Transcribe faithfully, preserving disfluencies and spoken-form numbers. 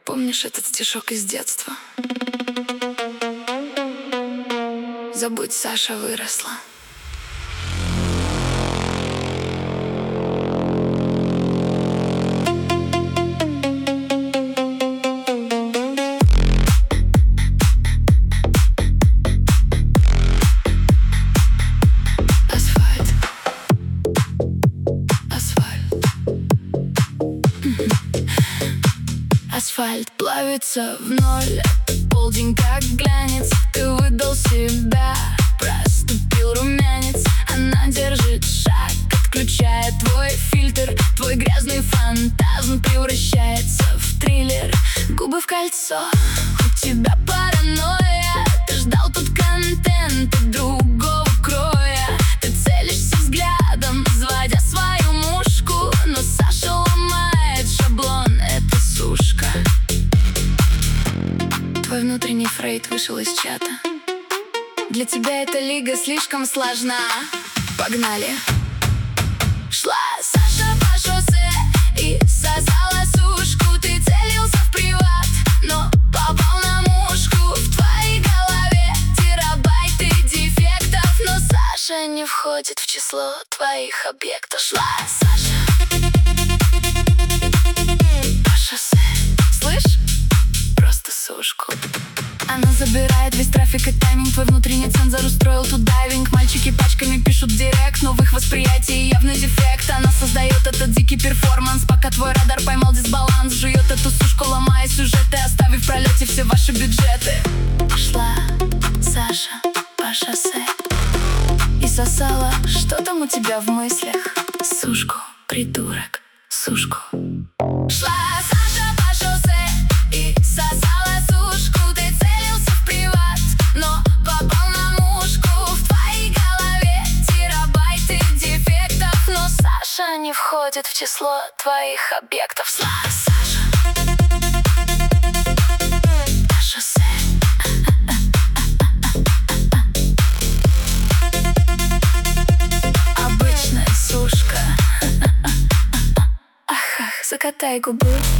Помнишь этот стишок из детства? Забудь, Саша выросла. Асфальт. Асфальт. Асфальт плавится в ноль. Полдень как глянец. Ты выдал себя, проступил румянец. Она держит шаг, отключая твой фильтр. Твой грязный фантазм превращается в триллер. Губы в кольцо, у тебя паранойя. Ты ждал тут контент от другого кроя. Ты целишься взглядом, взводя свою мушку. Но Саша ломает шаблон, это сушка. Твой внутренний Фрейд вышел из чата. Для тебя эта лига слишком сложна. Погнали. Шла Саша по шоссе и сосала сушку. Ты целился в приват, но попал на мушку. В твоей голове терабайты дефектов, но Саша не входит в число твоих объектов. Шла Саша по шоссе. Слышь? Просто сушку. Она забирает весь трафик и тайминг. Твой внутренний цензор устроил тут дайвинг. Мальчики пачками пишут директ. Новых восприятий явный дефект. Она создает этот дикий перформанс, пока твой радар поймал дисбаланс. Жует эту сушку, ломая сюжеты, оставив в пролете все ваши бюджеты. Шла Саша по шоссе и сосала. Что там у тебя в мыслях? Сушку, придурок, сушку. Шла Саша по шоссе и сосала сушку. Ты целился в приват, но попал на мушку. В твоей голове терабайты дефектов, но Саша не входит в число твоих объектов. Шла Саша по шоссе. Обычная сушка. Ах-ах, закатай губы.